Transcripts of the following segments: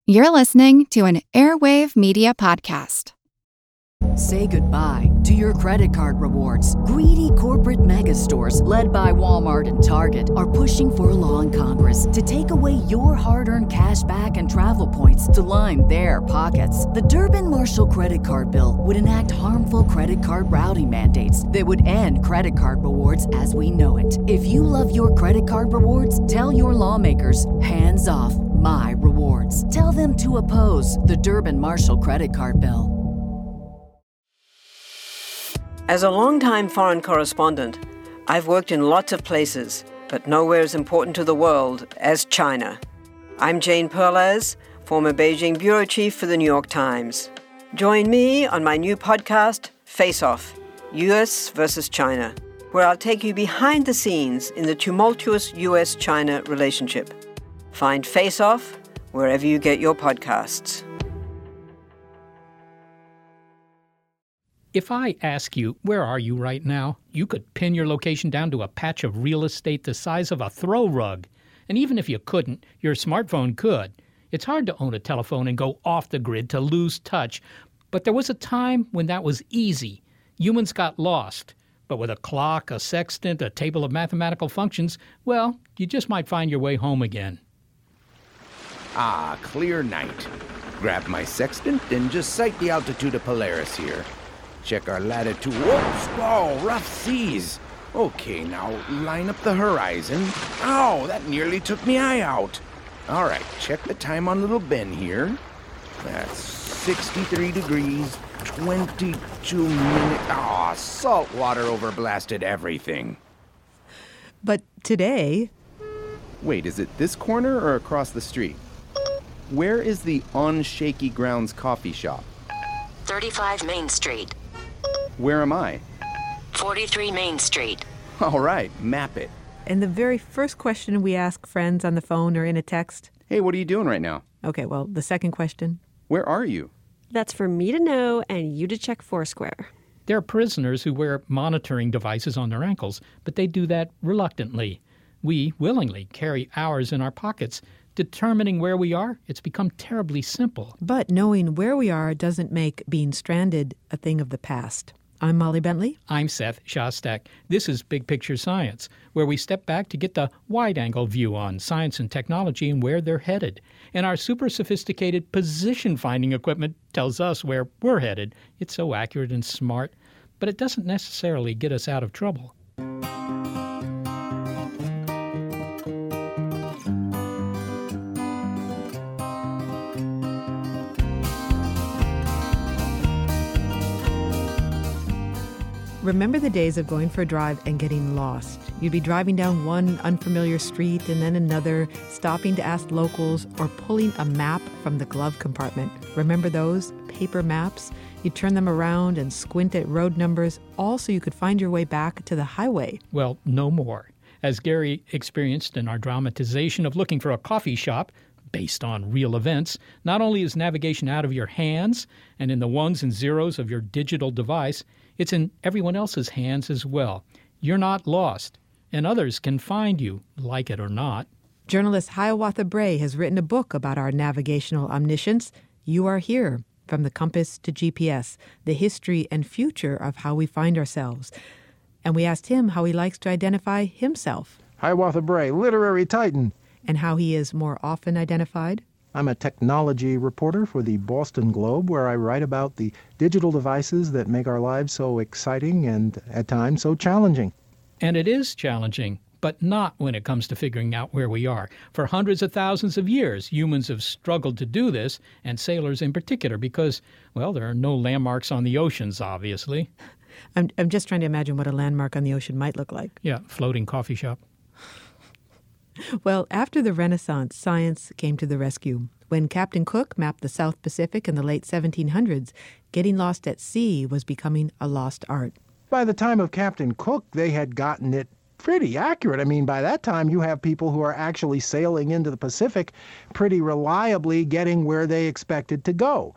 You're listening to an Airwave Media Podcast. Say goodbye to your credit card rewards. Greedy corporate mega stores, led by Walmart and Target, are pushing for a law in Congress to take away your hard-earned cash back and travel points to line their pockets. The Durbin-Marshall credit card bill would enact harmful credit card routing mandates that would end credit card rewards as we know it. If you love your credit card rewards, tell your lawmakers, hands off my rewards. Tell them to oppose the Durbin-Marshall credit card bill. As a longtime foreign correspondent, I've worked in lots of places, but nowhere as important to the world as China. I'm Jane Perlez, former Beijing bureau chief for the New York Times. Join me on my new podcast, Face Off, U.S. versus China, where I'll take you behind the scenes in the tumultuous U.S.-China relationship. Find Face Off wherever you get your podcasts. If I ask you, where are you right now, you could pin your location down to a patch of real estate the size of a throw rug. And even if you couldn't, your smartphone could. It's hard to own a telephone and go off the grid to lose touch. But there was a time when that was easy. Humans got lost. But with a clock, a sextant, a table of mathematical functions, well, you just might find your way home again. Ah, clear night. Grab my sextant and just sight the altitude of Polaris here. Check our latitude. Whoops! Whoa, rough seas. Okay, now line up the horizon. Ow, that nearly took me eye out. All right, check the time on little Ben here. That's 63 degrees, 22 minutes. Aw, salt water overblasted everything. But today... Wait, is it this corner or across the street? Where is the On Shaky Grounds coffee shop? 35 Main Street. Where am I? 43 Main Street. All right, map it. And the very first question we ask friends on the phone or in a text. Hey, what are you doing right now? Okay, well, the second question. Where are you? That's for me to know and you to check Foursquare. There are prisoners who wear monitoring devices on their ankles, but they do that reluctantly. We willingly carry ours in our pockets. Determining where we are, it's become terribly simple. But knowing where we are doesn't make being stranded a thing of the past. I'm Molly Bentley. I'm Seth Shostak. This is Big Picture Science, where we step back to get the wide-angle view on science and technology and where they're headed. And our super-sophisticated position-finding equipment tells us where we're headed. It's so accurate and smart, but it doesn't necessarily get us out of trouble. Remember the days of going for a drive and getting lost. You'd be driving down one unfamiliar street and then another, stopping to ask locals or pulling a map from the glove compartment. Remember those paper maps? You'd turn them around and squint at road numbers, all so you could find your way back to the highway. Well, no more. As Gary experienced in our dramatization of looking for a coffee shop, based on real events, not only is navigation out of your hands and in the ones and zeros of your digital device, it's in everyone else's hands as well. You're not lost, and others can find you, like it or not. Journalist Hiawatha Bray has written a book about our navigational omniscience. You Are Here, From the Compass to GPS, the history and future of how we find ourselves. And we asked him how he likes to identify himself. Hiawatha Bray, literary titan. And how he is more often identified. I'm a technology reporter for the Boston Globe, where I write about the digital devices that make our lives so exciting and, at times, so challenging. And it is challenging, but not when it comes to figuring out where we are. For hundreds of thousands of years, humans have struggled to do this, and sailors in particular, because, well, there are no landmarks on the oceans, obviously. I'm just trying to imagine what a landmark on the ocean might look like. Yeah, floating coffee shop. Well, after the Renaissance, science came to the rescue. When Captain Cook mapped the South Pacific in the late 1700s, getting lost at sea was becoming a lost art. By the time of Captain Cook, they had gotten it pretty accurate. I mean, by that time, you have people who are actually sailing into the Pacific pretty reliably, getting where they expected to go.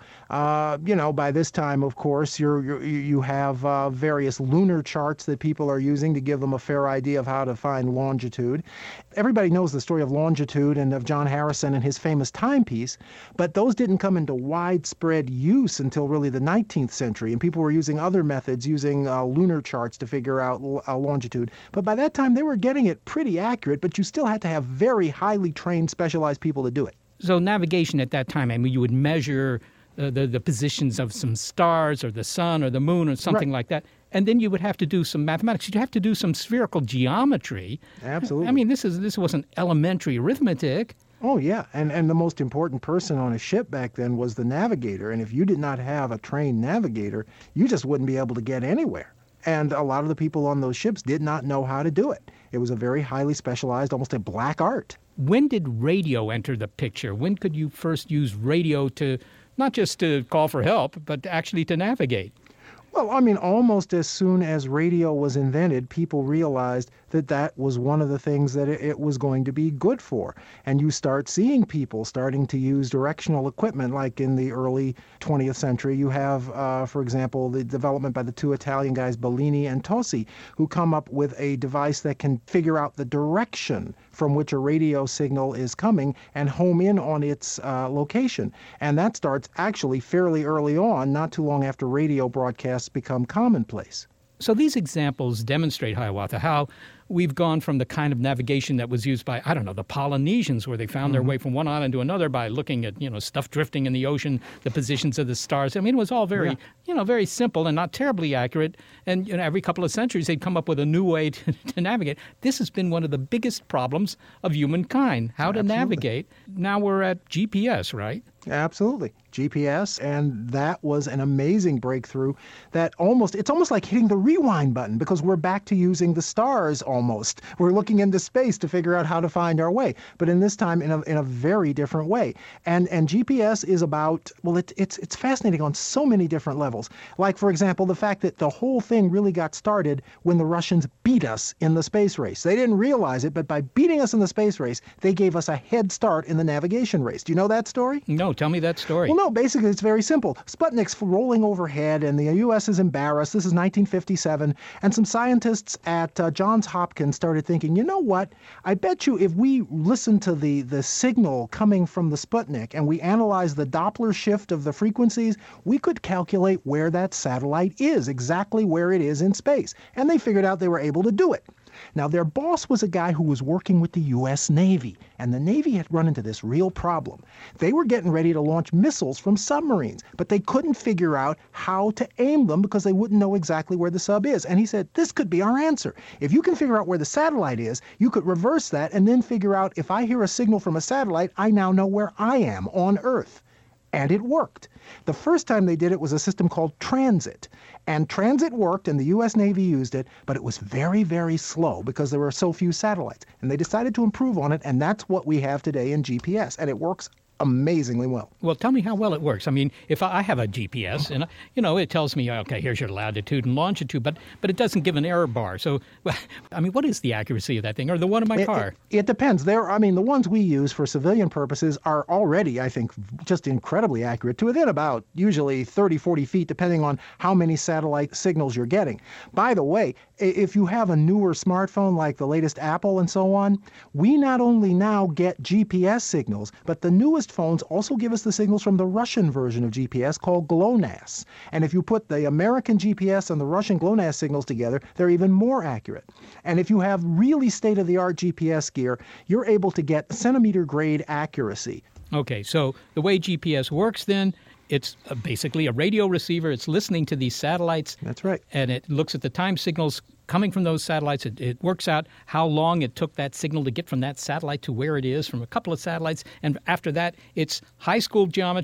By this time, of course, you have various lunar charts that people are using to give them a fair idea of how to find longitude. Everybody knows the story of longitude and of John Harrison and his famous timepiece, but those didn't come into widespread use until really the 19th century, and people were using other methods, using lunar charts to figure out longitude. But by that time, they were getting it pretty accurate, but you still had to have very highly trained, specialized people to do it. So navigation at that time, I mean, you would measure the positions of some stars or the sun or the moon or something like that. And then you would have to do some mathematics. You'd have to do some spherical geometry. Absolutely. I mean, this wasn't elementary arithmetic. Oh, yeah. And the most important person on a ship back then was the navigator. And if you did not have a trained navigator, you just wouldn't be able to get anywhere. And a lot of the people on those ships did not know how to do it. It was a very highly specialized, almost a black art. When did radio enter the picture? When could you first use radio to, not just to call for help, but actually to navigate? Well, I mean, almost as soon as radio was invented, people realized that that was one of the things that it was going to be good for. And you start seeing people starting to use directional equipment, like in the early 20th century. You have, for example, the development by the two Italian guys, Bellini and Tosi, who come up with a device that can figure out the direction from which a radio signal is coming and home in on its location. And that starts actually fairly early on, not too long after radio broadcasts become commonplace. So these examples demonstrate, Hiawatha, how we've gone from the kind of navigation that was used by, the Polynesians, where they found their way from one island to another by looking at, stuff drifting in the ocean, the positions of the stars. I mean, it was all very, very simple and not terribly accurate. And every couple of centuries, they'd come up with a new way to navigate. This has been one of the biggest problems of humankind, how to navigate. Now we're at GPS, right? Absolutely. GPS, and that was an amazing breakthrough that it's almost like hitting the rewind button, because we're back to using the stars almost. We're looking into space to figure out how to find our way, but in this time in a very different way. And GPS is about, it's fascinating on so many different levels. Like, for example, the fact that the whole thing really got started when the Russians beat us in the space race. They didn't realize it, but by beating us in the space race, they gave us a head start in the navigation race. Do you know that story? No, tell me that story. Well, no, basically it's very simple. Sputnik's rolling overhead and the U.S. is embarrassed. This is 1957. And some scientists at Johns Hopkins started thinking, you know what? I bet you if we listen to the signal coming from the Sputnik and we analyze the Doppler shift of the frequencies, we could calculate where that satellite is, exactly where it is in space. And they figured out they were able to do it. Now, their boss was a guy who was working with the U.S. Navy, and the Navy had run into this real problem. They were getting ready to launch missiles from submarines, but they couldn't figure out how to aim them because they wouldn't know exactly where the sub is. And he said, this could be our answer. If you can figure out where the satellite is, you could reverse that and then figure out if I hear a signal from a satellite, I now know where I am on Earth. And it worked. The first time they did it was a system called Transit. And Transit worked, and the U.S. Navy used it, but it was very, very slow because there were so few satellites. And they decided to improve on it, and that's what we have today in GPS. And it works amazingly well. Well, tell me how well it works. I mean, if I have a GPS and, it tells me, okay, here's your latitude and longitude, but it doesn't give an error bar. So, I mean, what is the accuracy of that thing, or the one in my car? It depends. The ones we use for civilian purposes are already, I think, just incredibly accurate to within about usually 30, 40 feet, depending on how many satellite signals you're getting. By the way, if you have a newer smartphone like the latest Apple and so on, we not only now get GPS signals, but the newest phones also give us the signals from the Russian version of GPS called GLONASS. And if you put the American GPS and the Russian GLONASS signals together, they're even more accurate. And if you have really state-of-the-art GPS gear, you're able to get centimeter-grade accuracy. Okay, so the way GPS works then, it's basically a radio receiver. It's listening to these satellites. That's right. And it looks at the time signals coming from those satellites. It works out how long it took that signal to get from that satellite to where it is from a couple of satellites. And after that, it's high school geometry.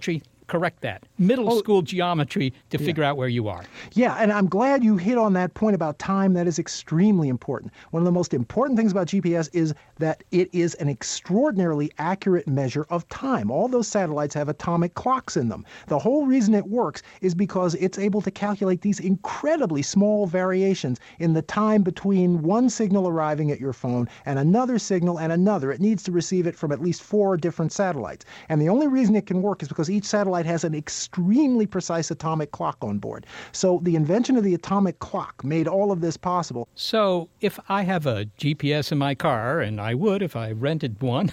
correct that. Middle school geometry to figure out where you are. Yeah, and I'm glad you hit on that point about time. That is extremely important. One of the most important things about GPS is that it is an extraordinarily accurate measure of time. All those satellites have atomic clocks in them. The whole reason it works is because it's able to calculate these incredibly small variations in the time between one signal arriving at your phone and another signal and another. It needs to receive it from at least 4 different satellites. And the only reason it can work is because each satellite has an extremely precise atomic clock on board. So the invention of the atomic clock made all of this possible. So if I have a GPS in my car, and I would if I rented one,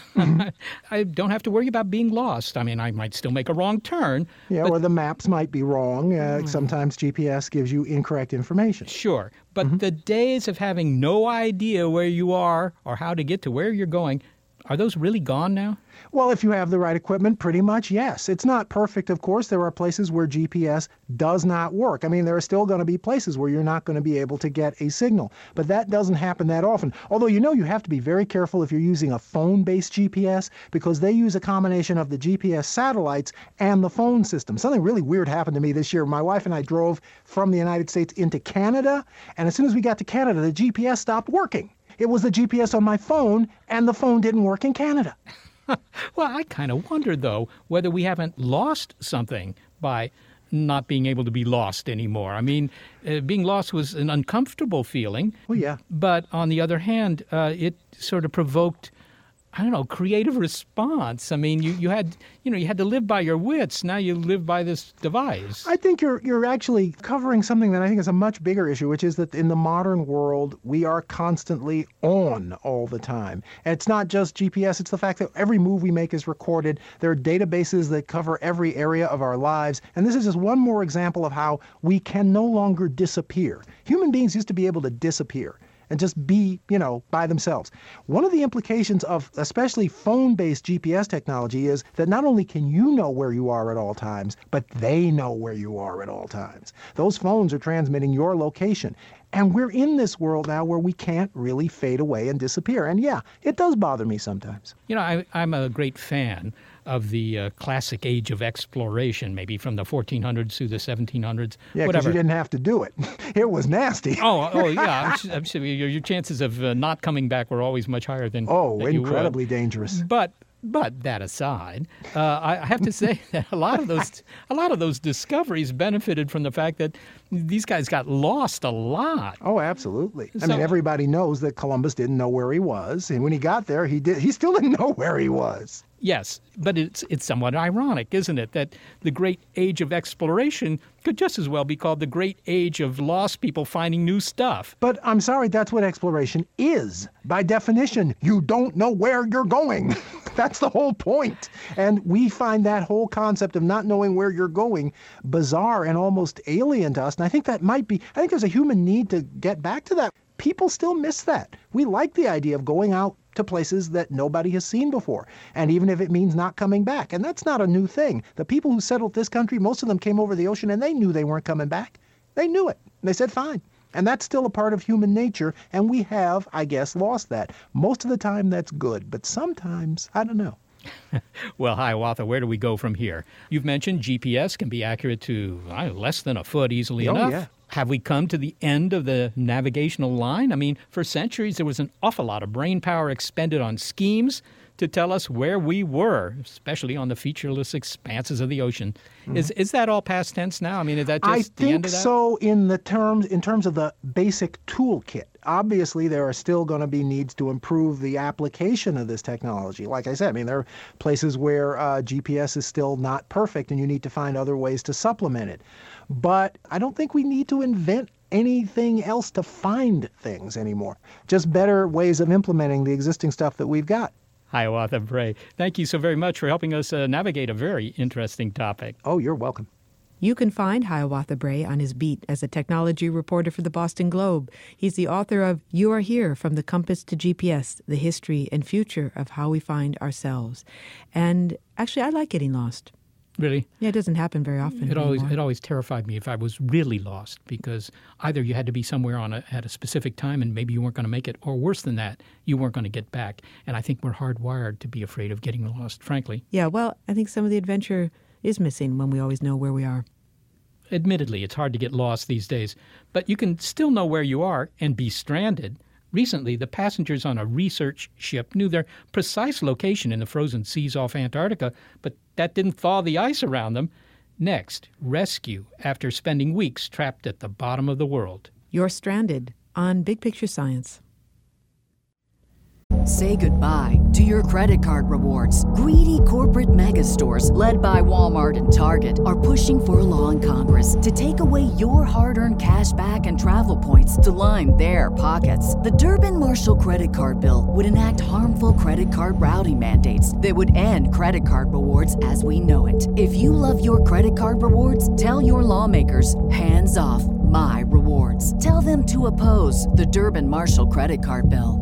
I don't have to worry about being lost. I mean, I might still make a wrong turn. Yeah, or the maps might be wrong. Sometimes GPS gives you incorrect information. Sure. But the days of having no idea where you are or how to get to where you're going, are those really gone now? Well, if you have the right equipment, pretty much, yes. It's not perfect, of course. There are places where GPS does not work. I mean, there are still going to be places where you're not going to be able to get a signal. But that doesn't happen that often. Although, you have to be very careful if you're using a phone-based GPS, because they use a combination of the GPS satellites and the phone system. Something really weird happened to me this year. My wife and I drove from the United States into Canada, and as soon as we got to Canada, the GPS stopped working. It was the GPS on my phone, and the phone didn't work in Canada. Well, I kind of wonder, though, whether we haven't lost something by not being able to be lost anymore. I mean, being lost was an uncomfortable feeling. Oh, yeah. But on the other hand, it sort of provoked, creative response. I mean, you had to live by your wits. Now you live by this device. I think you're actually covering something that I think is a much bigger issue, which is that in the modern world, we are constantly on all the time. And it's not just GPS. It's the fact that every move we make is recorded. There are databases that cover every area of our lives. And this is just one more example of how we can no longer disappear. Human beings used to be able to disappear and just be, by themselves. One of the implications of especially phone-based GPS technology is that not only can you know where you are at all times, but they know where you are at all times. Those phones are transmitting your location. And we're in this world now where we can't really fade away and disappear. And yeah, it does bother me sometimes. I'm a great fan of the classic age of exploration, maybe from the 1400s to the 1700s. Yeah, because you didn't have to do it. It was nasty. Oh yeah. I'm sure your chances of not coming back were always much higher than incredibly dangerous. But that aside, I have to say that a lot of those discoveries benefited from the fact that these guys got lost a lot. Oh, absolutely. I mean, everybody knows that Columbus didn't know where he was, and when he got there, he still didn't know where he was. Yes, but it's somewhat ironic, isn't it, that the great age of exploration could just as well be called the great age of lost people finding new stuff. But I'm sorry, that's what exploration is. By definition, you don't know where you're going. That's the whole point. And we find that whole concept of not knowing where you're going bizarre and almost alien to us. And I think there's a human need to get back to that. People still miss that. We like the idea of going out to places that nobody has seen before, and even if it means not coming back. And that's not a new thing. The people who settled this country, most of them came over the ocean, and they knew they weren't coming back. They knew it. They said, fine. And that's still a part of human nature, and we have, I guess, lost that. Most of the time, that's good, but sometimes, I don't know. Well, Hiawatha, where do we go from here? You've mentioned GPS can be accurate to less than a foot easily enough. Yeah. Have we come to the end of the navigational line? I mean, for centuries, there was an awful lot of brain power expended on schemes to tell us where we were, especially on the featureless expanses of the ocean. Mm-hmm. Is that all past tense now? I mean, is that just the end of that? I think so in terms of the basic toolkit. Obviously, there are still going to be needs to improve the application of this technology. Like I said, I mean, there are places where GPS is still not perfect, and you need to find other ways to supplement it. But I don't think we need to invent anything else to find things anymore. Just better ways of implementing the existing stuff that we've got. Hiawatha Bray, thank you so very much for helping us navigate a very interesting topic. Oh, you're welcome. You can find Hiawatha Bray on his beat as a technology reporter for the Boston Globe. He's the author of You Are Here, From the Compass to GPS, The History and Future of How We Find Ourselves. And actually, I like getting lost. Really? Yeah, it doesn't happen very often anymore. It always terrified me if I was really lost, because either you had to be somewhere at a specific time and maybe you weren't going to make it, or worse than that, you weren't going to get back. And I think we're hardwired to be afraid of getting lost, frankly. Yeah, well, I think some of the adventure is missing when we always know where we are. Admittedly, it's hard to get lost these days, but you can still know where you are and be stranded. Recently, the passengers on a research ship knew their precise location in the frozen seas off Antarctica, but that didn't thaw the ice around them. Next, rescue after spending weeks trapped at the bottom of the world. You're stranded on Big Picture Science. Say goodbye to your credit card rewards. Greedy corporate mega stores, led by Walmart and Target, are pushing for a law in Congress to take away your hard-earned cash back and travel points to line their pockets. The Durbin-Marshall credit card bill would enact harmful credit card routing mandates that would end credit card rewards as we know it. If you love your credit card rewards, tell your lawmakers, hands off my rewards. Tell them to oppose the Durbin-Marshall credit card bill.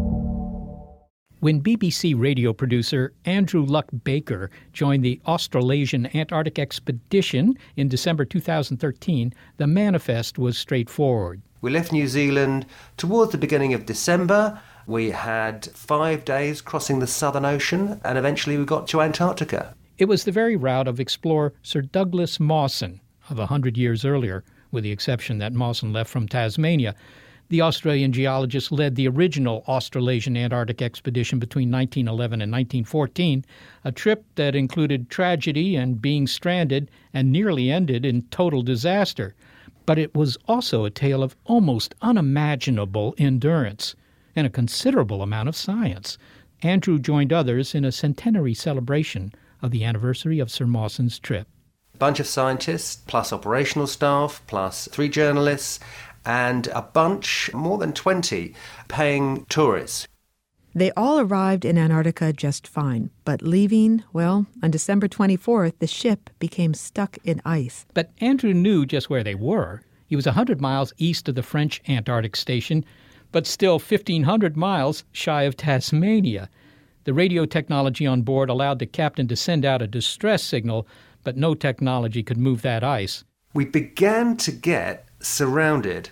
When BBC radio producer Andrew Luck Baker joined the Australasian Antarctic Expedition in December 2013, the manifest was straightforward. We left New Zealand towards the beginning of December. We had 5 days crossing the Southern Ocean, and eventually we got to Antarctica. It was the very route of explorer Sir Douglas Mawson of 100 years earlier, with the exception that Mawson left from Tasmania. The Australian geologist led the original Australasian Antarctic expedition between 1911 and 1914, a trip that included tragedy and being stranded and nearly ended in total disaster. But it was also a tale of almost unimaginable endurance and a considerable amount of science. Andrew joined others in a centenary celebration of the anniversary of Sir Mawson's trip. A bunch of scientists, plus operational staff, plus 3 journalists, and a bunch, more than 20, paying tourists. They all arrived in Antarctica just fine, but leaving, well, on December 24th, the ship became stuck in ice. But Andrew knew just where they were. He was 100 miles east of the French Antarctic station, but still 1,500 miles shy of Tasmania. The radio technology on board allowed the captain to send out a distress signal, but no technology could move that ice. We began to get surrounded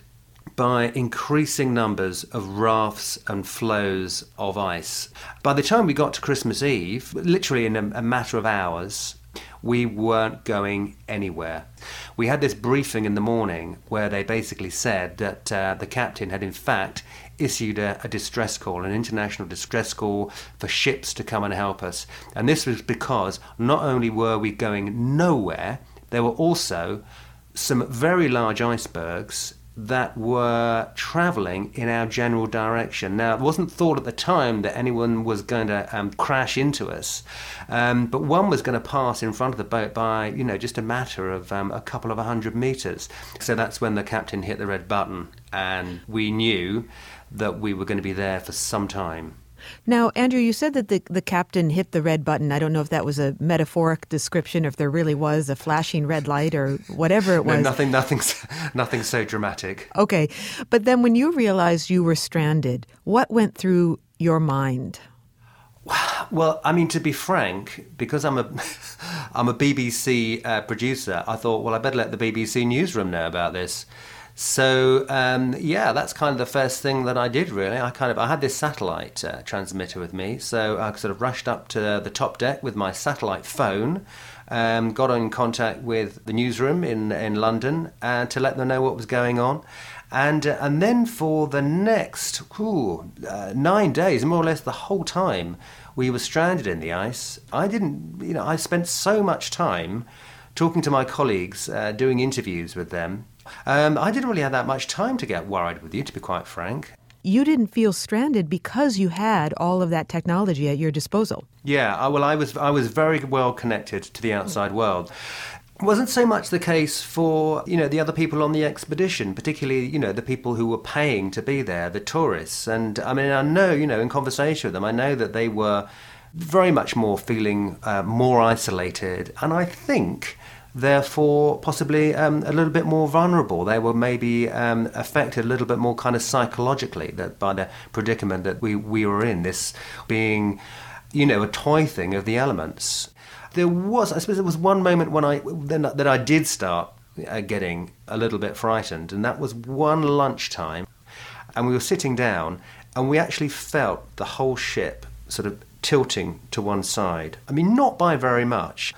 by increasing numbers of rafts and floes of ice. By the time we got to Christmas Eve, literally in a matter of hours, we weren't going anywhere. We had this briefing in the morning where they basically said that the captain had in fact issued a distress call, an international distress call for ships to come and help us. And this was because not only were we going nowhere, there were also some very large icebergs that were travelling in our general direction. Now, it wasn't thought at the time that anyone was going to crash into us, but one was going to pass in front of the boat by, just a matter of a couple of 100 metres. So that's when the captain hit the red button, and we knew that we were going to be there for some time. Now, Andrew, you said that the captain hit the red button. I don't know if that was a metaphoric description, if there really was a flashing red light or whatever it was. No, nothing so dramatic. Okay. But then when you realized you were stranded, what went through your mind? Well, I mean, to be frank, because I'm a BBC producer, I thought, well, I better let the BBC newsroom know about this. So, that's kind of the first thing that I did, really. I had this satellite transmitter with me, so I sort of rushed up to the top deck with my satellite phone, got in contact with the newsroom in London to let them know what was going on. And then for the next 9 days, more or less the whole time, we were stranded in the ice. I spent so much time talking to my colleagues, doing interviews with them. I didn't really have that much time to get worried with you, to be quite frank. You didn't feel stranded because you had all of that technology at your disposal. Yeah, I was very well connected to the outside world. It wasn't so much the case for, the other people on the expedition, particularly, the people who were paying to be there, the tourists. And I mean, I know, in conversation with them, I know that they were very much more feeling more isolated. And I think therefore possibly a little bit more vulnerable. They were maybe affected a little bit more kind of psychologically by the predicament that we were in, this being, a toy thing of the elements. I suppose there was one moment that I did start getting a little bit frightened, and that was one lunchtime, and we were sitting down, and we actually felt the whole ship sort of tilting to one side. I mean, not by very much,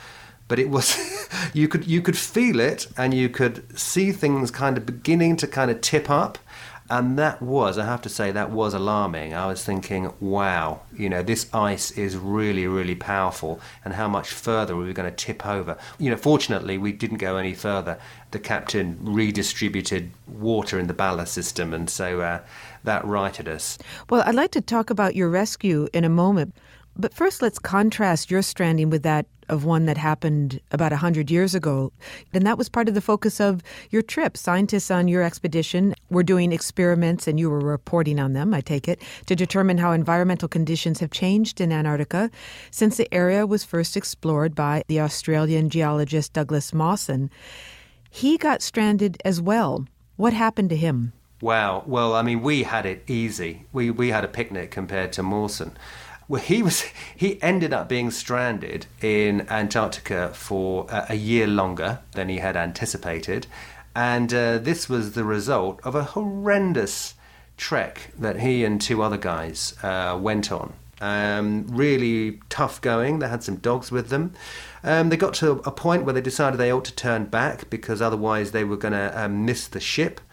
but it was you could feel it, and you could see things kind of beginning to kind of tip up. And that was, I have to say, that was alarming. I was thinking, wow, this ice is really, really powerful, and how much further are we going to tip over? Fortunately, we didn't go any further. The captain redistributed water in the ballast system, and so that righted us. Well, I'd like to talk about your rescue in a moment. But first, let's contrast your stranding with that of one that happened about 100 years ago. And that was part of the focus of your trip. Scientists on your expedition were doing experiments, and you were reporting on them, I take it, to determine how environmental conditions have changed in Antarctica since the area was first explored by the Australian geologist Douglas Mawson. He got stranded as well. What happened to him? Wow. Well, I mean, we had it easy. We had a picnic compared to Mawson. Well, he ended up being stranded in Antarctica for a year longer than he had anticipated, and this was the result of a horrendous trek that he and two other guys went on. Really tough going. They had some dogs with them. They got to a point where they decided they ought to turn back because otherwise they were going to miss the ship.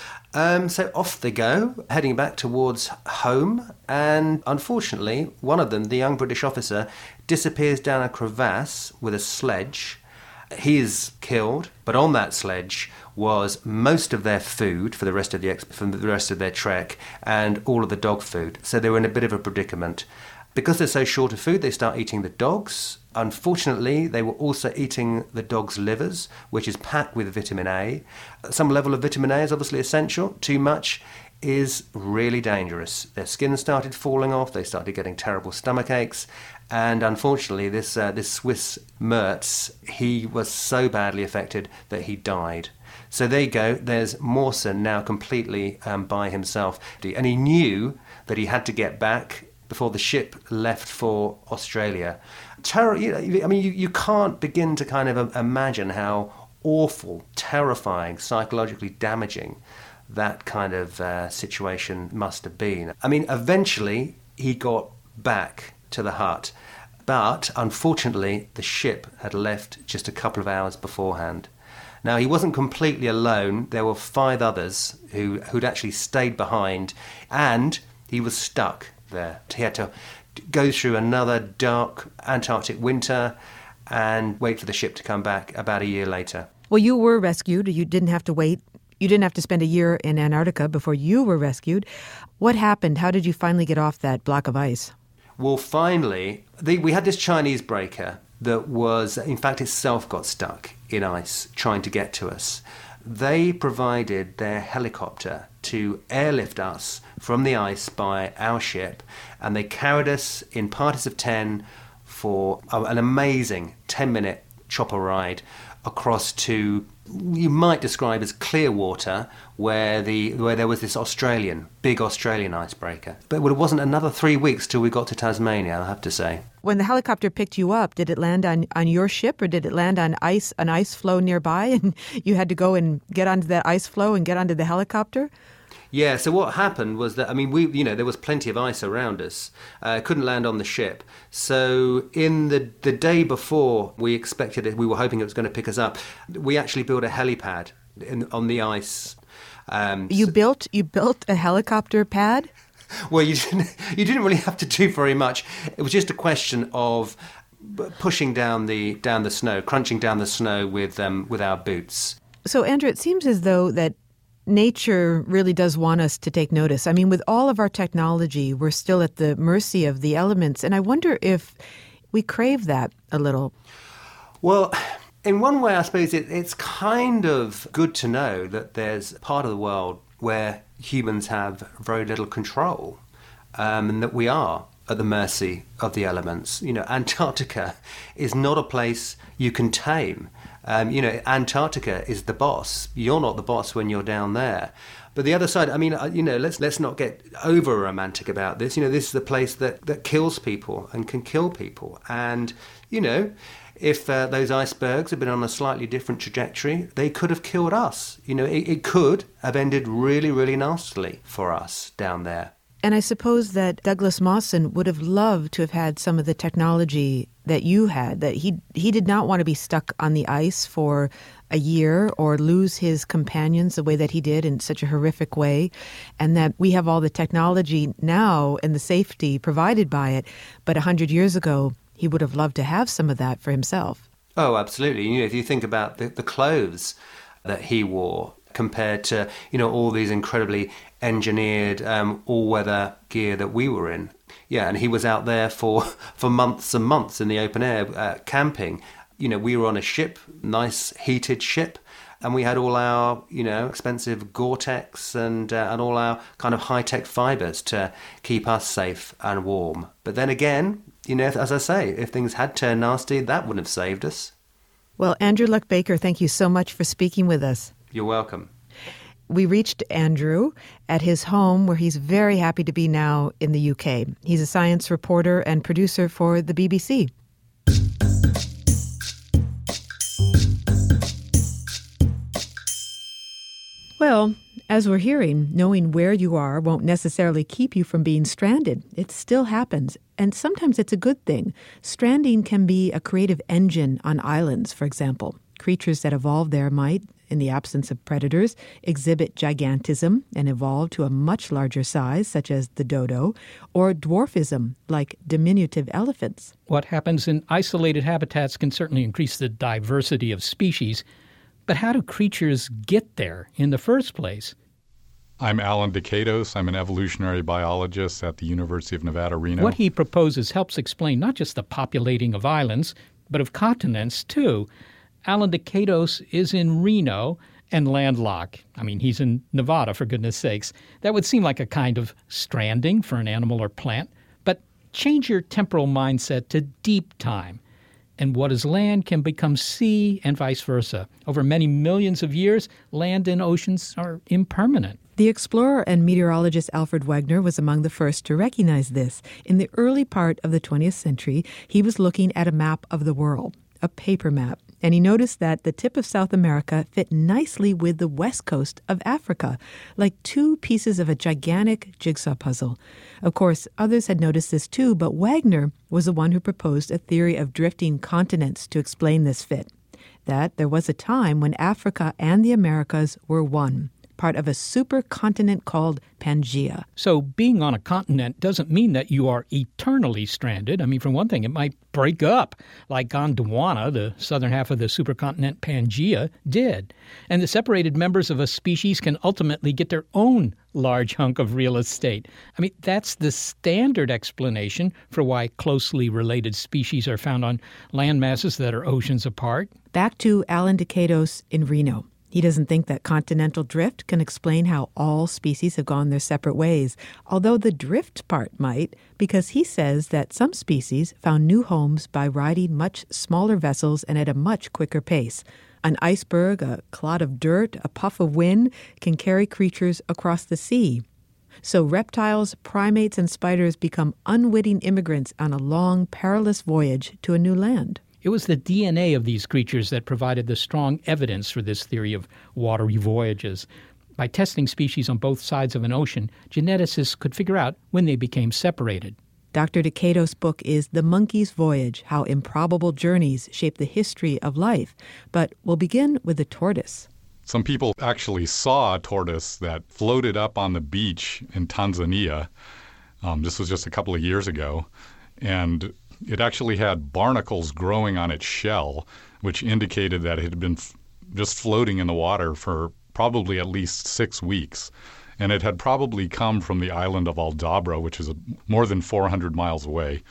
So off they go, heading back towards home, and unfortunately, one of them, the young British officer, disappears down a crevasse with a sledge. He is killed, but on that sledge was most of their food for the rest of their trek, and all of the dog food. So they were in a bit of a predicament. Because they're so short of food, they start eating the dogs. Unfortunately, they were also eating the dogs' livers, which is packed with vitamin A. Some level of vitamin A is obviously essential. Too much is really dangerous. Their skin started falling off. They started getting terrible stomach aches. And unfortunately, this Swiss Mertz, he was so badly affected that he died. So there you go. There's Mawson now completely by himself. And he knew that he had to get back before the ship left for Australia. You can't begin to kind of imagine how awful, terrifying, psychologically damaging that kind of situation must have been. I mean, eventually he got back to the hut, but unfortunately the ship had left just a couple of hours beforehand. Now, he wasn't completely alone. There were 5 others who'd actually stayed behind, and he was stuck there. He had to go through another dark Antarctic winter and wait for the ship to come back about a year later. Well, you were rescued. You didn't have to wait. You didn't have to spend a year in Antarctica before you were rescued. What happened? How did you finally get off that block of ice? Well, finally, we had this Chinese breaker that was, in fact, itself got stuck in ice trying to get to us. They provided their helicopter to airlift us from the ice by our ship, and they carried us in parties of 10 for an amazing 10-minute chopper ride across to, you might describe as clear water, where there was this big Australian icebreaker. But it wasn't another 3 weeks till we got to Tasmania, I have to say. When the helicopter picked you up, did it land on your ship, or did it land on an ice floe nearby, and you had to go and get onto that ice floe and get onto the helicopter? Yeah, so what happened was that, there was plenty of ice around us. Couldn't land on the ship. So in the day before we expected it, we were hoping it was going to pick us up, we actually built a helipad on the ice. You built a helicopter pad? Well, you didn't really have to do very much. It was just a question of pushing down the snow, crunching down the snow with our boots. So, Andrew, it seems as though that nature really does want us to take notice. I mean, with all of our technology, we're still at the mercy of the elements. And I wonder if we crave that a little. Well, in one way, I suppose it's kind of good to know that there's part of the world where humans have very little control, and that we are at the mercy of the elements. Antarctica is not a place you can tame. Antarctica is the boss. You're not the boss when you're down there. But the other side, let's not get over romantic about this. This is the place that kills people and can kill people. And, if those icebergs had been on a slightly different trajectory, they could have killed us. It could have ended really, really nastily for us down there. And I suppose that Douglas Mawson would have loved to have had some of the technology that you had, that he did not want to be stuck on the ice for a year or lose his companions the way that he did in such a horrific way, and that we have all the technology now and the safety provided by it. But 100 years ago, he would have loved to have some of that for himself. Oh, absolutely. You know, if you think about the clothes that he wore compared to, you know, all these incredibly engineered all-weather gear that we were in. Yeah, and he was out there for months and months in the open air camping. You know, we were on a ship, nice heated ship, and we had all our, you know, expensive Gore-Tex and all our kind of high-tech fibers to keep us safe and warm. But then again, you know, as I say, if things had turned nasty, that wouldn't have saved us. Well, Andrew Luck Baker, thank you so much for speaking with us. You're welcome. We reached Andrew at his home, where he's very happy to be now in the UK. He's a science reporter and producer for the BBC. Well, as we're hearing, knowing where you are won't necessarily keep you from being stranded. It still happens, and sometimes it's a good thing. Stranding can be a creative engine on islands, for example. Creatures that evolve there might, in the absence of predators, exhibit gigantism and evolve to a much larger size, such as the dodo, or dwarfism, like diminutive elephants. What happens in isolated habitats can certainly increase the diversity of species, but how do creatures get there in the first place? I'm Alan Dekados. I'm an evolutionary biologist at the University of Nevada, Reno. What he proposes helps explain not just the populating of islands, but of continents, too. Alan Dekados is in Reno and landlocked. I mean, he's in Nevada, for goodness sakes. That would seem like a kind of stranding for an animal or plant. But change your temporal mindset to deep time, and what is land can become sea and vice versa. Over many millions of years, land and oceans are impermanent. The explorer and meteorologist Alfred Wegener was among the first to recognize this. In the early part of the 20th century, he was looking at a map of the world, a paper map, and he noticed that the tip of South America fit nicely with the west coast of Africa, like two pieces of a gigantic jigsaw puzzle. Of course, others had noticed this too, but Wegener was the one who proposed a theory of drifting continents to explain this fit, that there was a time when Africa and the Americas were one, part of a supercontinent called Pangaea. So being on a continent doesn't mean that you are eternally stranded. I mean, for one thing, it might break up, like Gondwana, the southern half of the supercontinent Pangaea, did. And the separated members of a species can ultimately get their own large hunk of real estate. I mean, that's the standard explanation for why closely related species are found on land masses that are oceans apart. Back to Alan Dekados in Reno. He doesn't think that continental drift can explain how all species have gone their separate ways, although the drift part might, because he says that some species found new homes by riding much smaller vessels and at a much quicker pace. An iceberg, a clod of dirt, a puff of wind can carry creatures across the sea. So reptiles, primates, and spiders become unwitting immigrants on a long, perilous voyage to a new land. It was the DNA of these creatures that provided the strong evidence for this theory of watery voyages. By testing species on both sides of an ocean, geneticists could figure out when they became separated. Dr. Dekados' book is The Monkey's Voyage, How Improbable Journeys Shape the History of Life. But we'll begin with the tortoise. Some people actually saw a tortoise that floated up on the beach in Tanzania. This was just a couple of years ago. And it actually had barnacles growing on its shell, which indicated that it had been just floating in the water for probably at least 6 weeks. And it had probably come from the island of Aldabra, which is more than 400 miles away.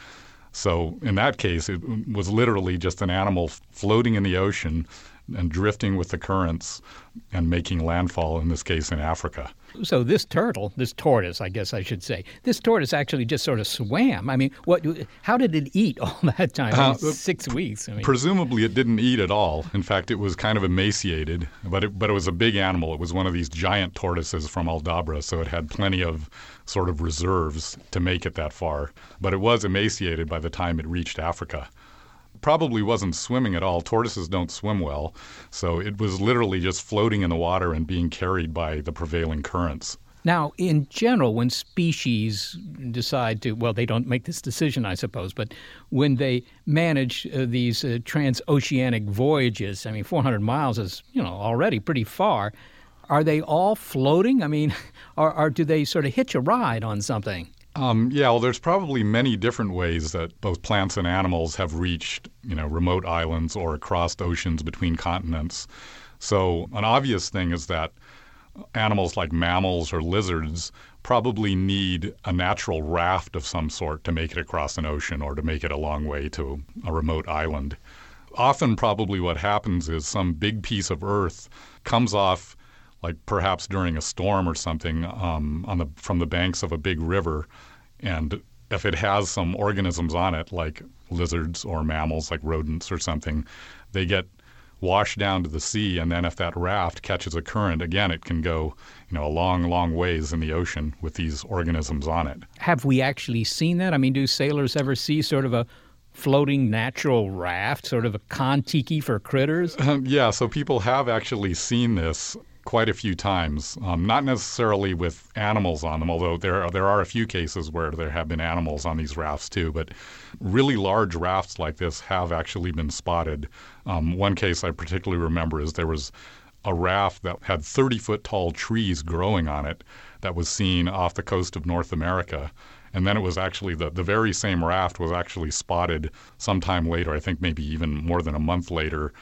So in that case, it was literally just an animal floating in the ocean and drifting with the currents and making landfall, in this case, in Africa. So this tortoise, I guess I should say, this tortoise actually just sort of swam. I mean, how did it eat all that time? 6 weeks. I mean. Presumably it didn't eat at all. In fact, it was kind of emaciated, but it was a big animal. It was one of these giant tortoises from Aldabra, so it had plenty of sort of reserves to make it that far. But it was emaciated by the time it reached Africa. Probably wasn't swimming at all. Tortoises don't swim well, so it was literally just floating in the water and being carried by the prevailing currents. Now, in general, when species decide to, well, they don't make this decision, I suppose, but when they manage these transoceanic voyages, 400 miles is, already pretty far, are they all floating? Or do they sort of hitch a ride on something? There's probably many different ways that both plants and animals have reached, remote islands or across oceans between continents. So an obvious thing is that animals like mammals or lizards probably need a natural raft of some sort to make it across an ocean or to make it a long way to a remote island. Often probably what happens is some big piece of earth comes off, like perhaps during a storm or something, from the banks of a big river. And if it has some organisms on it, like lizards or mammals, like rodents or something, they get washed down to the sea. And then if that raft catches a current, again, it can go, a long, long ways in the ocean with these organisms on it. Have we actually seen that? Do sailors ever see sort of a floating natural raft, sort of a Kon-Tiki for critters? So people have actually seen this quite a few times, not necessarily with animals on them, although there are a few cases where there have been animals on these rafts too, but really large rafts like this have actually been spotted. One case I particularly remember is there was a raft that had 30-foot tall trees growing on it that was seen off the coast of North America. And then it was actually the very same raft was actually spotted sometime later, I think maybe even more than a month later,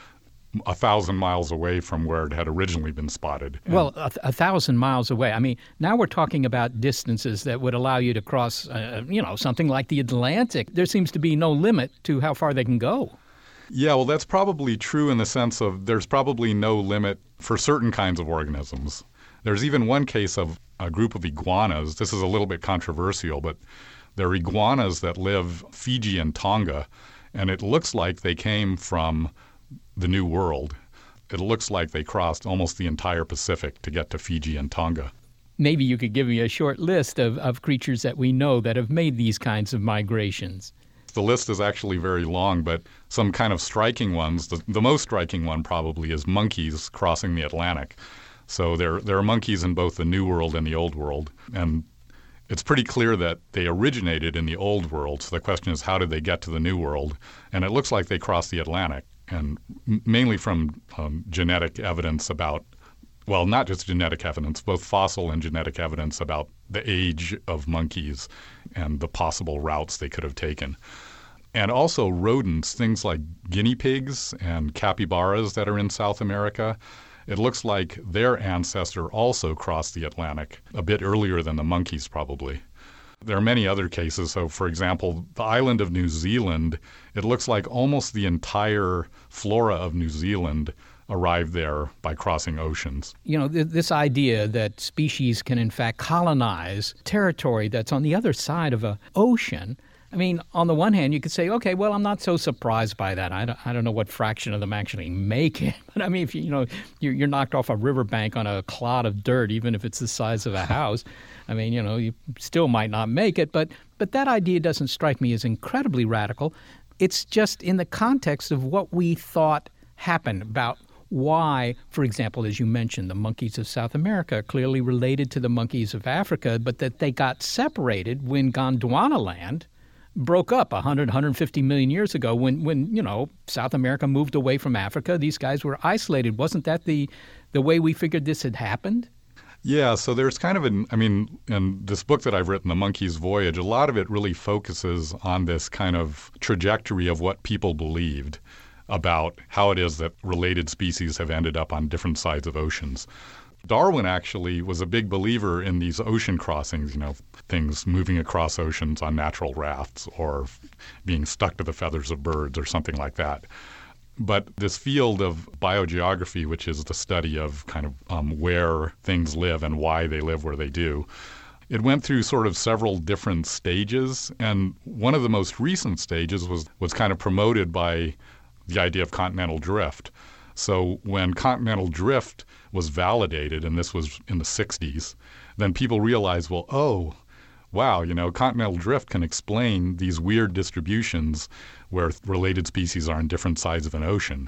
1,000 miles away from where it had originally been spotted. Well, 1,000 miles away. Now we're talking about distances that would allow you to cross, something like the Atlantic. There seems to be no limit to how far they can go. Yeah, well, that's probably true in the sense of there's probably no limit for certain kinds of organisms. There's even one case of a group of iguanas. This is a little bit controversial, but they're iguanas that live Fiji and Tonga, and it looks like they came from the New World. It looks like they crossed almost the entire Pacific to get to Fiji and Tonga. Maybe you could give me a short list of creatures that we know that have made these kinds of migrations. The list is actually very long, but some kind of striking ones, the most striking one probably is monkeys crossing the Atlantic. So there are monkeys in both the New World and the Old World, and it's pretty clear that they originated in the Old World. So the question is, how did they get to the New World? And it looks like they crossed the Atlantic, and mainly from genetic evidence about, well, not just genetic evidence, both fossil and genetic evidence about the age of monkeys and the possible routes they could have taken. And also rodents, things like guinea pigs and capybaras that are in South America. It looks like their ancestor also crossed the Atlantic a bit earlier than the monkeys probably. There are many other cases. So, for example, the island of New Zealand, it looks like almost the entire flora of New Zealand arrived there by crossing oceans. This idea that species can in fact colonize territory that's on the other side of an ocean, on the one hand, you could say, okay, well, I'm not so surprised by that. I don't know what fraction of them actually make it. But if you're knocked off a riverbank on a clod of dirt, even if it's the size of a house, you still might not make it. But that idea doesn't strike me as incredibly radical. It's just in the context of what we thought happened about why, for example, as you mentioned, the monkeys of South America are clearly related to the monkeys of Africa, but that they got separated when Gondwanaland broke up 150 million years ago when South America moved away from Africa. These guys were isolated. Wasn't that the way we figured this had happened? Yeah, so there's kind of in this book that I've written, The Monkey's Voyage, a lot of it really focuses on this kind of trajectory of what people believed about how it is that related species have ended up on different sides of oceans. Darwin actually was a big believer in these ocean crossings, things moving across oceans on natural rafts or being stuck to the feathers of birds or something like that. But this field of biogeography, which is the study of kind of where things live and why they live where they do, it went through sort of several different stages. And one of the most recent stages was kind of promoted by the idea of continental drift. So when continental drift was validated, and this was in the 60s, then people realized, well, oh, wow, continental drift can explain these weird distributions where related species are on different sides of an ocean.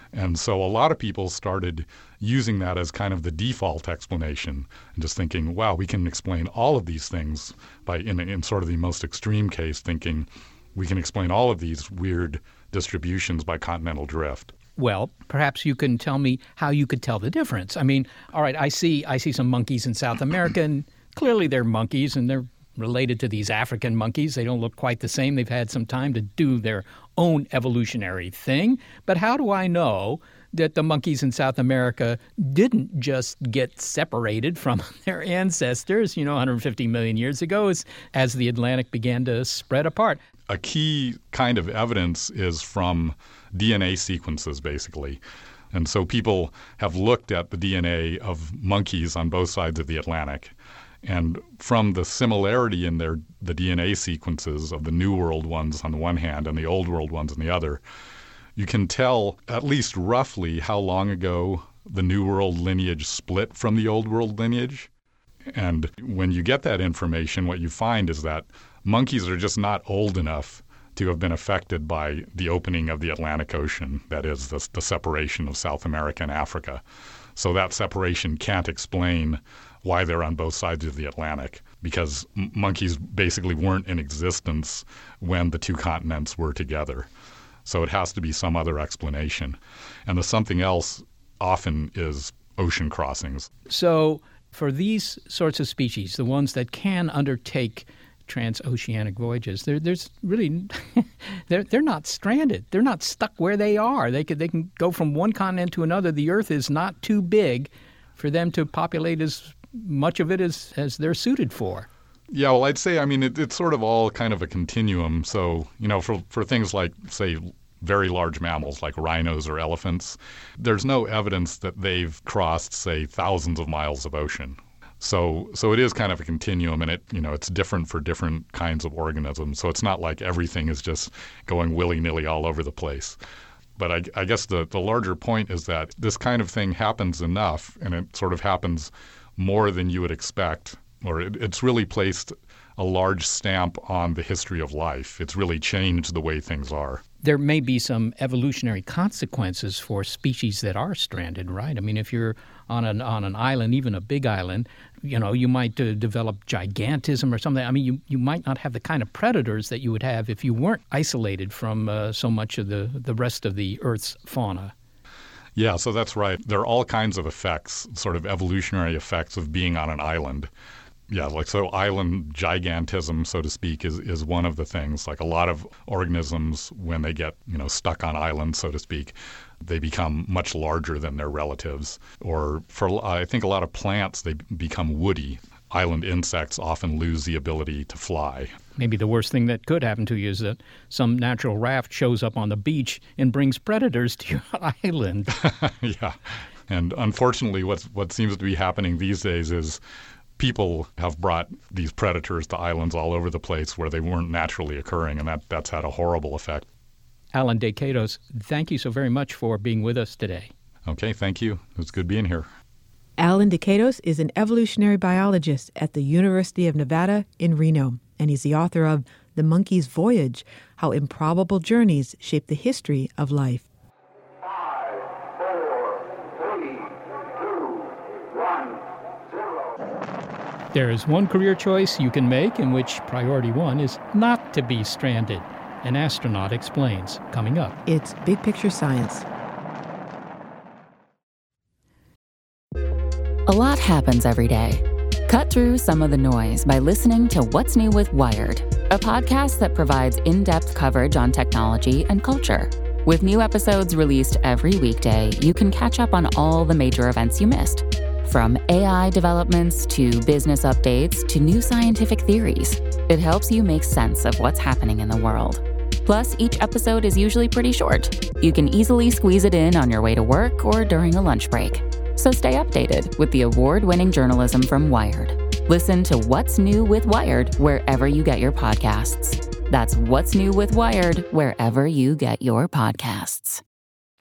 And so a lot of people started using that as kind of the default explanation and just thinking, wow, we can explain all of these things by, in sort of the most extreme case, thinking we can explain all of these weird distributions by continental drift. Well, perhaps you can tell me how you could tell the difference. I mean, all right, I see some monkeys in South America, and clearly they're monkeys, and they're related to these African monkeys. They don't look quite the same. They've had some time to do their own evolutionary thing. But how do I know that the monkeys in South America didn't just get separated from their ancestors, 150 million years ago as the Atlantic began to spread apart? A key kind of evidence is from DNA sequences, basically. And so people have looked at the DNA of monkeys on both sides of the Atlantic. And from the similarity in the DNA sequences of the New World ones on the one hand and the Old World ones on the other, you can tell at least roughly how long ago the New World lineage split from the Old World lineage. And when you get that information, what you find is that monkeys are just not old enough to have been affected by the opening of the Atlantic Ocean, that is, the separation of South America and Africa. So that separation can't explain why they're on both sides of the Atlantic, because monkeys basically weren't in existence when the two continents were together. So it has to be some other explanation. And the something else often is ocean crossings. So for these sorts of species, the ones that can undertake transoceanic voyages, there's really they're not stranded. They're not stuck where they are. They can go from one continent to another. The Earth is not too big for them to populate as much of it as they're suited for. Yeah, well, I'd say, it's sort of all kind of a continuum. So, for things like, say, very large mammals like rhinos or elephants, there's no evidence that they've crossed, say, thousands of miles of ocean. So it is kind of a continuum, and it's different for different kinds of organisms. So it's not like everything is just going willy-nilly all over the place. But I guess the larger point is that this kind of thing happens enough, and it sort of happens more than you would expect, or it's really placed a large stamp on the history of life. It's really changed the way things are. There may be some evolutionary consequences for species that are stranded, right? I mean, if you're on an island, even a big island, you might develop gigantism or something. I mean, you might not have the kind of predators that you would have if you weren't isolated from so much of the rest of the Earth's fauna. Yeah, so that's right. There are all kinds of effects, sort of evolutionary effects of being on an island. Yeah, so island gigantism, so to speak, is one of the things. Like a lot of organisms, when they get, stuck on islands, so to speak, they become much larger than their relatives. Or I think a lot of plants, they become woody. Island insects often lose the ability to fly. Maybe the worst thing that could happen to you is that some natural raft shows up on the beach and brings predators to your island. Yeah. And unfortunately, what seems to be happening these days is people have brought these predators to islands all over the place where they weren't naturally occurring, and that's had a horrible effect. Alan De Queiroz, thank you so very much for being with us today. Okay, thank you. It was good being here. Alan De Queiroz is an evolutionary biologist at the University of Nevada in Reno, and he's the author of The Monkey's Voyage, How Improbable Journeys Shape the History of Life. 5, 4, 3, 2, 1, 0. There is one career choice you can make in which priority one is not to be stranded. An astronaut explains, coming up. It's Big Picture Science. A lot happens every day. Cut through some of the noise by listening to What's New with Wired, a podcast that provides in-depth coverage on technology and culture. With new episodes released every weekday, you can catch up on all the major events you missed. From AI developments to business updates to new scientific theories, it helps you make sense of what's happening in the world. Plus, each episode is usually pretty short. You can easily squeeze it in on your way to work or during a lunch break. So stay updated with the award-winning journalism from Wired. Listen to What's New with Wired wherever you get your podcasts. That's What's New with Wired wherever you get your podcasts.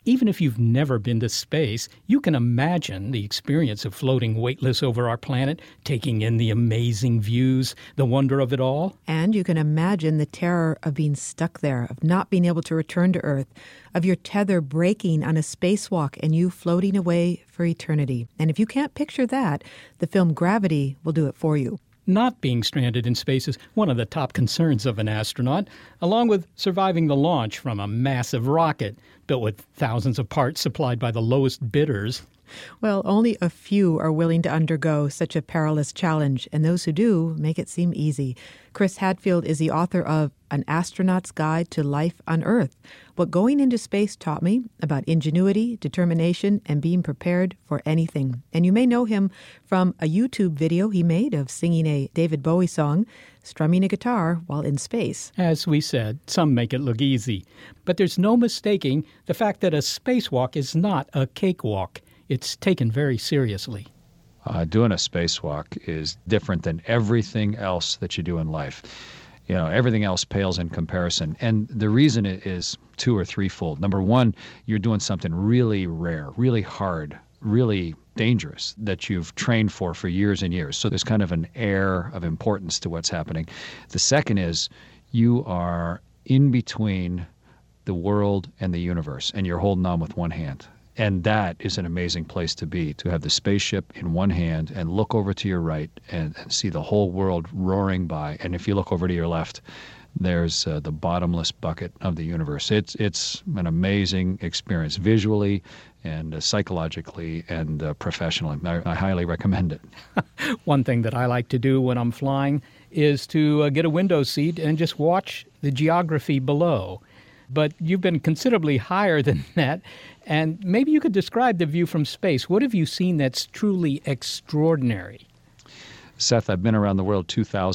Even if you've never been to space, you can imagine the experience of floating weightless over our planet, taking in the amazing views, the wonder of it all. And you can imagine the terror of being stuck there, of not being able to return to Earth, of your tether breaking on a spacewalk and you floating away for eternity. And if you can't picture that, the film Gravity will do it for you. Not being stranded in space is one of the top concerns of an astronaut, along with surviving the launch from a massive rocket built with thousands of parts supplied by the lowest bidders. Well, only a few are willing to undergo such a perilous challenge, and those who do make it seem easy. Chris Hadfield is the author of An Astronaut's Guide to Life on Earth, What Going into Space Taught Me About Ingenuity, Determination, and Being Prepared for Anything. And you may know him from a YouTube video he made of singing a David Bowie song, strumming a guitar while in space. As we said, some make it look easy. But there's no mistaking the fact that a spacewalk is not a cakewalk. It's taken very seriously. Doing a spacewalk is different than everything else that you do in life. You know, everything else pales in comparison. And the reason it is two or threefold. Number one, you're doing something really rare, really hard, really dangerous that you've trained for years and years. So there's kind of an air of importance to what's happening. The second is you are in between the world and the universe, and you're holding on with one hand. And that is an amazing place to be, to have the spaceship in one hand and look over to your right and see the whole world roaring by. And if you look over to your left, there's the bottomless bucket of the universe. It's an amazing experience visually and psychologically and professionally. I highly recommend it. One thing that I like to do when I'm flying is to get a window seat and just watch the geography below. But you've been considerably higher than that, and maybe you could describe the view from space. What have you seen that's truly extraordinary? Seth, I've been around the world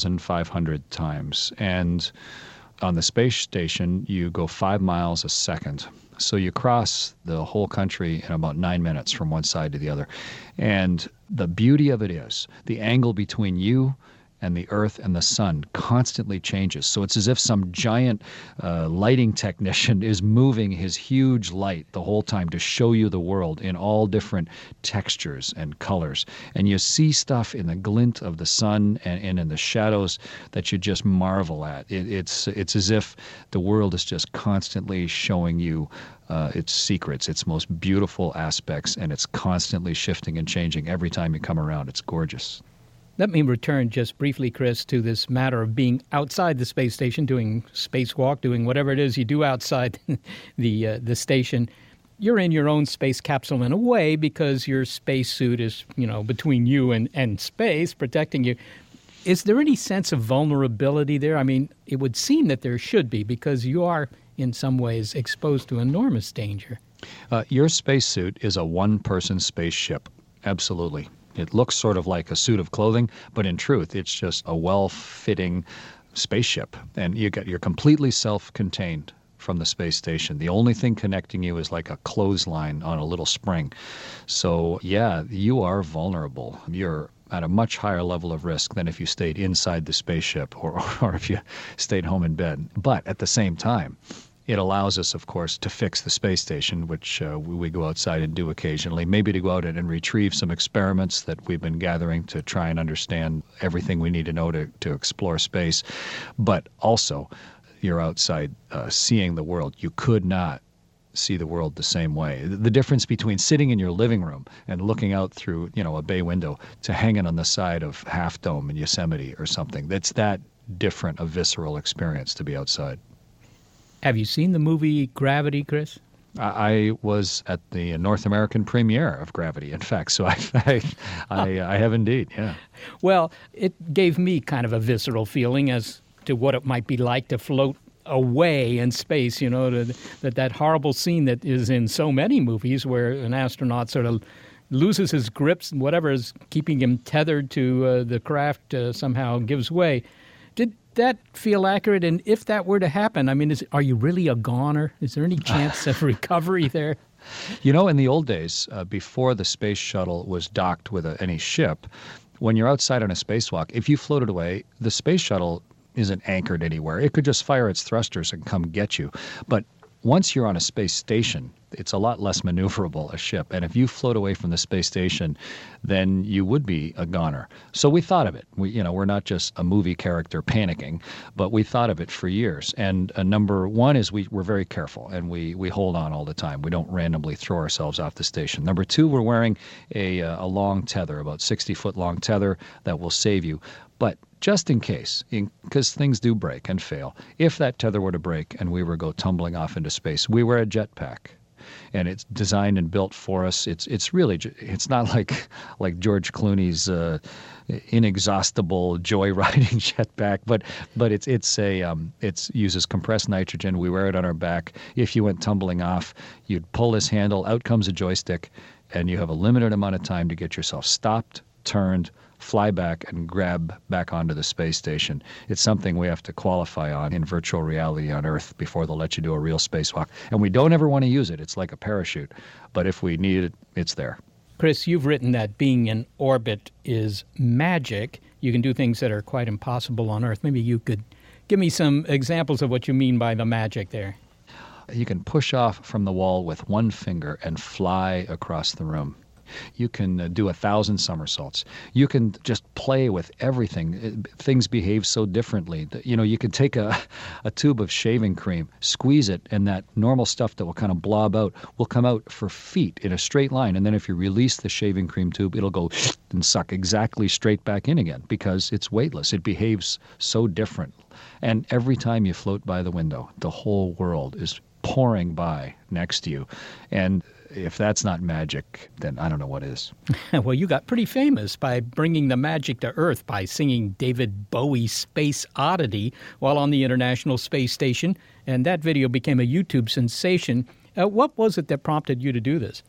2,500 times, and on the space station, you go 5 miles a second. So you cross the whole country in about 9 minutes from one side to the other. And the beauty of it is the angle between you and the Earth and the sun constantly changes. So it's as if some giant lighting technician is moving his huge light the whole time to show you the world in all different textures and colors. And you see stuff in the glint of the sun and in the shadows that you just marvel at. It's as if the world is just constantly showing you its secrets, its most beautiful aspects, and it's constantly shifting and changing every time you come around. It's gorgeous. Let me return just briefly, Chris, to this matter of being outside the space station, doing spacewalk, doing whatever it is you do outside the station. You're in your own space capsule in a way because your spacesuit is, between you and space, protecting you. Is there any sense of vulnerability there? I mean, it would seem that there should be because you are, in some ways, exposed to enormous danger. Your spacesuit is a one-person spaceship. Absolutely. It looks sort of like a suit of clothing, but in truth, it's just a well-fitting spaceship. And you're completely self-contained from the space station. The only thing connecting you is like a clothesline on a little spring. So, yeah, you are vulnerable. You're at a much higher level of risk than if you stayed inside the spaceship or if you stayed home in bed. But at the same time, it allows us, of course, to fix the space station, which we go outside and do occasionally, maybe to go out and retrieve some experiments that we've been gathering to try and understand everything we need to know to explore space. But also, you're outside seeing the world. You could not see the world the same way. The difference between sitting in your living room and looking out through, a bay window to hanging on the side of Half Dome in Yosemite or something, that's that different a visceral experience to be outside. Have you seen the movie Gravity, Chris? I was at the North American premiere of Gravity, in fact, so I have indeed, yeah. Well, it gave me kind of a visceral feeling as to what it might be like to float away in space, that horrible scene that is in so many movies where an astronaut sort of loses his grips and whatever is keeping him tethered to the craft somehow gives way. Did that feel accurate? And if that were to happen, I mean, are you really a goner? Is there any chance of recovery there? In the old days, before the space shuttle was docked with any ship, when you're outside on a spacewalk, if you floated away, the space shuttle isn't anchored anywhere. It could just fire its thrusters and come get you. But once you're on a space station, it's a lot less maneuverable, a ship. And if you float away from the space station, then you would be a goner. So we thought of it. We're not just a movie character panicking, but we thought of it for years. And number one is we're very careful, and we hold on all the time. We don't randomly throw ourselves off the station. Number two, we're wearing a long tether, about 60-foot long tether that will save you. But just in case, because things do break and fail, if that tether were to break and we were to go tumbling off into space, we wear a jetpack. And it's designed and built for us. It's really, it's not like George Clooney's inexhaustible joyriding jetpack, but it uses compressed nitrogen. We wear it on our back. If you went tumbling off, you'd pull this handle, out comes a joystick, and you have a limited amount of time to get yourself stopped, turned, fly back, and grab back onto the space station. It's something we have to qualify on in virtual reality on Earth before they'll let you do a real spacewalk. And we don't ever want to use it. It's like a parachute. But if we need it, it's there. Chris, you've written that being in orbit is magic. You can do things that are quite impossible on Earth. Maybe you could give me some examples of what you mean by the magic there. You can push off from the wall with one finger and fly across the room. You can do 1,000 somersaults. You can just play with everything. Things behave so differently. You can take a tube of shaving cream, squeeze it, and that normal stuff that will kind of blob out will come out for feet in a straight line. And then if you release the shaving cream tube, it'll go and suck exactly straight back in again because it's weightless. It behaves so different. And every time you float by the window, the whole world is pouring by next to you. And if that's not magic, then I don't know what is. Well, you got pretty famous by bringing the magic to Earth by singing David Bowie's Space Oddity while on the International Space Station, and that video became a YouTube sensation. What was it that prompted you to do this?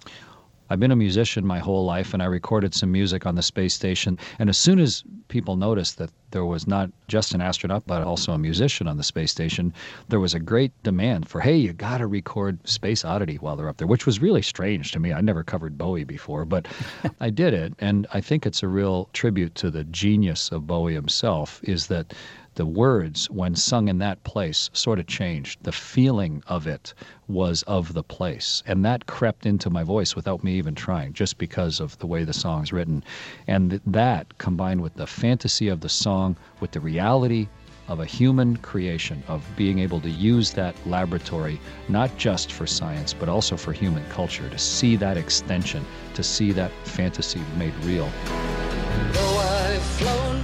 I've been a musician my whole life, and I recorded some music on the space station. And as soon as people noticed that there was not just an astronaut, but also a musician on the space station, there was a great demand for, hey, you got to record Space Oddity while they're up there, which was really strange to me. I never covered Bowie before, but I did it. And I think it's a real tribute to the genius of Bowie himself, is that the words, when sung in that place, sort of changed. The feeling of it was of the place. And that crept into my voice without me even trying, just because of the way the song's written. And that, combined with the fantasy of the song, with the reality of a human creation, of being able to use that laboratory, not just for science, but also for human culture, to see that extension, to see that fantasy made real. Though I've flown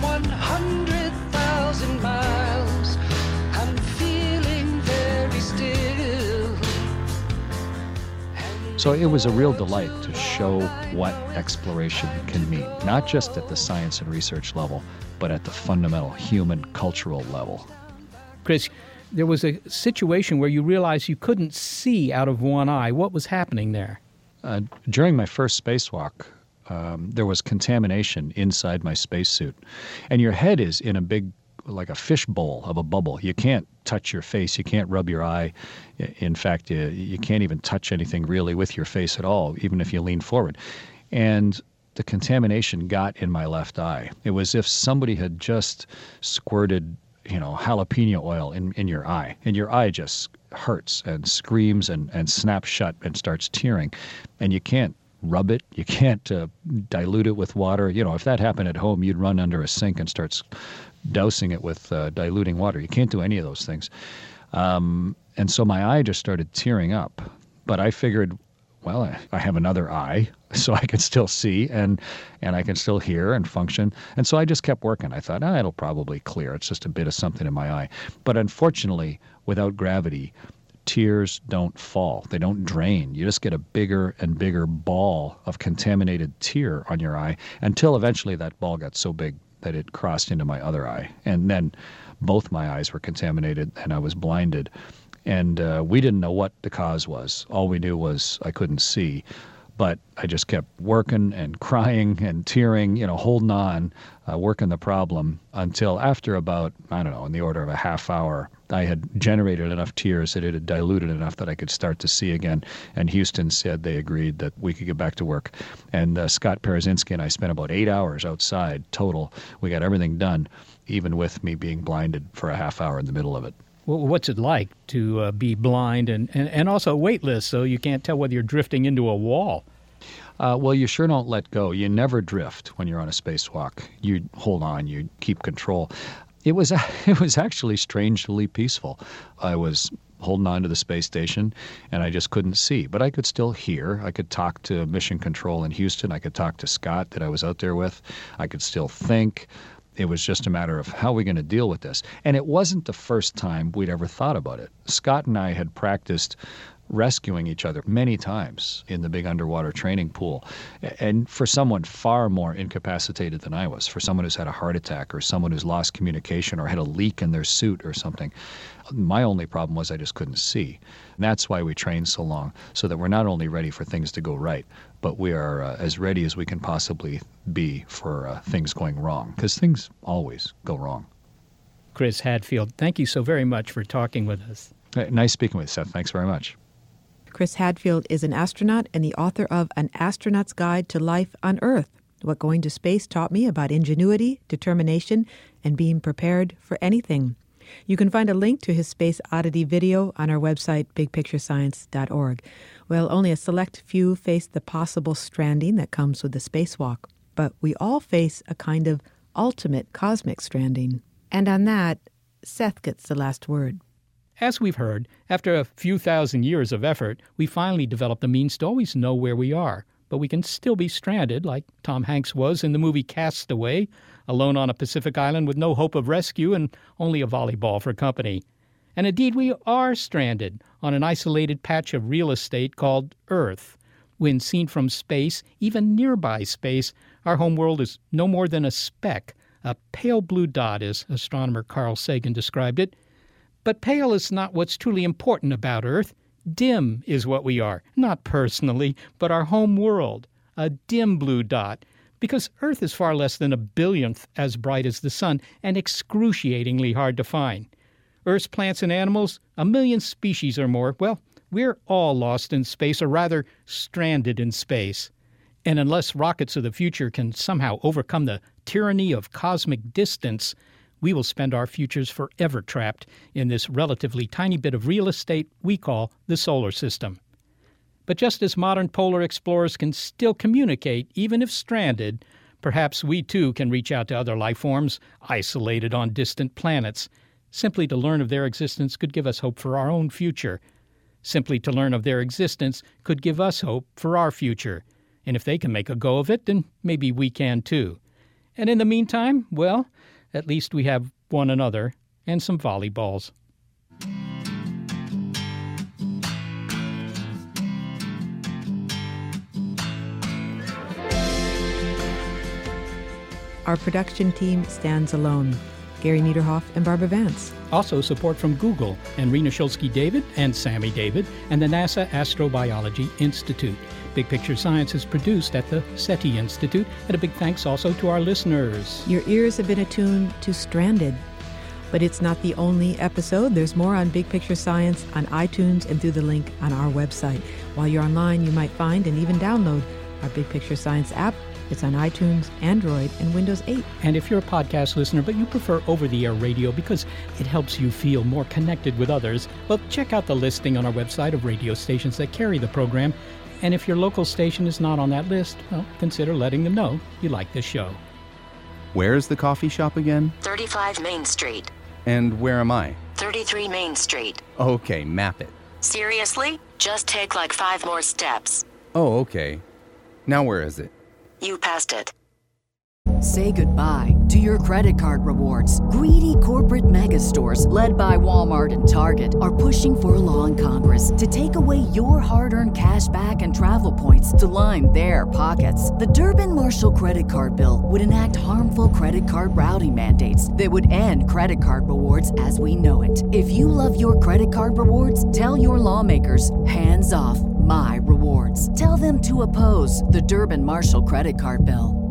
100,000 miles, I'm feeling very still. So it was a real delight to show what exploration can mean, not just at the science and research level, but at the fundamental human cultural level. Chris, there was a situation where you realized you couldn't see out of one eye. What was happening there? During my first spacewalk, there was contamination inside my spacesuit. And your head is in a big, like a fish bowl of a bubble. You can't touch your face. You can't rub your eye. In fact, you can't even touch anything really with your face at all, even if you lean forward. And the contamination got in my left eye. It was as if somebody had just squirted, jalapeno oil in your eye. And your eye just hurts and screams and snaps shut and starts tearing. And you can't rub it. You can't dilute it with water. If that happened at home, you'd run under a sink and start dousing it with diluting water. You can't do any of those things. And so my eye just started tearing up. But I figured, well, I have another eye, so I can still see and I can still hear and function. And so I just kept working. I thought, it'll probably clear. It's just a bit of something in my eye. But unfortunately, without gravity, tears don't fall. They don't drain. You just get a bigger and bigger ball of contaminated tear on your eye until eventually that ball got so big that it crossed into my other eye. And then both my eyes were contaminated and I was blinded. And we didn't know what the cause was. All we knew was I couldn't see. But I just kept working and crying and tearing, holding on, working the problem until after about, in the order of a half hour, I had generated enough tears that it had diluted enough that I could start to see again. And Houston said they agreed that we could get back to work. And Scott Parazynski and I spent about 8 hours outside total. We got everything done, even with me being blinded for a half hour in the middle of it. What's it like to be blind and also weightless, so you can't tell whether you're drifting into a wall? Well, you sure don't let go. You never drift when you're on a spacewalk. You hold on. You keep control. It was actually strangely peaceful. I was holding on to the space station, and I just couldn't see. But I could still hear. I could talk to Mission Control in Houston. I could talk to Scott that I was out there with. I could still think. It was just a matter of how are we going to deal with this? And it wasn't the first time we'd ever thought about it. Scott and I had practiced rescuing each other many times in the big underwater training pool. And for someone far more incapacitated than I was, for someone who's had a heart attack or someone who's lost communication or had a leak in their suit or something, my only problem was I just couldn't see. And that's why we trained so long, so that we're not only ready for things to go right, but we are as ready as we can possibly be for things going wrong, because things always go wrong. Chris Hadfield, thank you so very much for talking with us. Nice speaking with you, Seth. Thanks very much. Chris Hadfield is an astronaut and the author of An Astronaut's Guide to Life on Earth, What Going to Space Taught Me About Ingenuity, Determination, and Being Prepared for Anything. You can find a link to his Space Oddity video on our website, bigpicturescience.org. Well, only a select few face the possible stranding that comes with the spacewalk, but we all face a kind of ultimate cosmic stranding. And on that, Seth gets the last word. As we've heard, after a few thousand years of effort, we finally developed the means to always know where we are. But we can still be stranded, like Tom Hanks was in the movie Castaway, alone on a Pacific island with no hope of rescue and only a volleyball for company. And indeed, we are stranded on an isolated patch of real estate called Earth. When seen from space, even nearby space, our home world is no more than a speck, a pale blue dot, as astronomer Carl Sagan described it. But pale is not what's truly important about Earth. Dim is what we are, not personally, but our home world, a dim blue dot, because Earth is far less than a billionth as bright as the sun and excruciatingly hard to find. Earth's plants and animals, 1 million species or more, well, we're all lost in space, or rather stranded in space. And unless rockets of the future can somehow overcome the tyranny of cosmic distance, we will spend our futures forever trapped in this relatively tiny bit of real estate we call the solar system. But just as modern polar explorers can still communicate, even if stranded, perhaps we too can reach out to other life forms isolated on distant planets. Simply to learn of their existence could give us hope for our own future. Simply to learn of their existence could give us hope for our future. And if they can make a go of it, then maybe we can too. And in the meantime, well, at least we have one another and some volleyballs. Our production team stands alone. Gary Niederhoff and Barbara Vance. Also support from Google and Rena Shulsky-David and Sammy David and the NASA Astrobiology Institute. Big Picture Science is produced at the SETI Institute, and a big thanks also to our listeners. Your ears have been attuned to Stranded. But it's not the only episode. There's more on Big Picture Science on iTunes and through the link on our website. While you're online, you might find and even download our Big Picture Science app. It's on iTunes, Android, and Windows 8. And if you're a podcast listener, but you prefer over-the-air radio because it helps you feel more connected with others, well, check out the listing on our website of radio stations that carry the program. And if your local station is not on that list, well, consider letting them know you like this show. Where's the coffee shop again? 35 Main Street. And where am I? 33 Main Street. Okay, map it. Seriously? Just take like 5 more steps. Oh, okay. Now where is it? You passed it. Say goodbye to your credit card rewards. Greedy corporate mega stores, led by Walmart and Target, are pushing for a law in Congress to take away your hard-earned cash back and travel points to line their pockets. The Durbin-Marshall credit card bill would enact harmful credit card routing mandates that would end credit card rewards as we know it. If you love your credit card rewards, tell your lawmakers, hands off my rewards. Tell them to oppose the Durbin-Marshall credit card bill.